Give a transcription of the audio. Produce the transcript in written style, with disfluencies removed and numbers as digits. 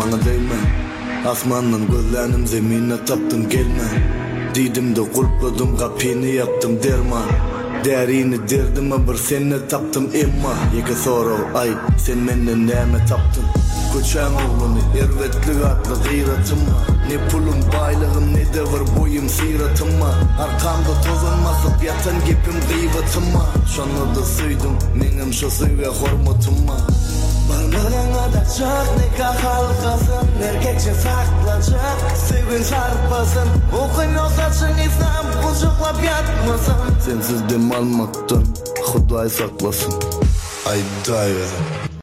bana değme. Asmandan gözlerim zemine taptım gelme. Didim de kulpladım kapını yaptım derman. Derini derdime bir seni taptım emma. Yeke soru ay sen menden neme taptın. Koçan oğlunu ervetli atlı gıyratım var. Ne pulum baylığım ne de var boyum siratım var. Arkamda tozanmasıp yatan gepim gıybatım var. Şonu da suydum menim şu suyga hormatum var. Barmarana da çok nikah halkasın. Erkekçe saklanacak sevgin sarpasın. Okun o saçın İslam kucaklap yatmasın. Sensiz dem almaktan Huday saklasın. Ay diver.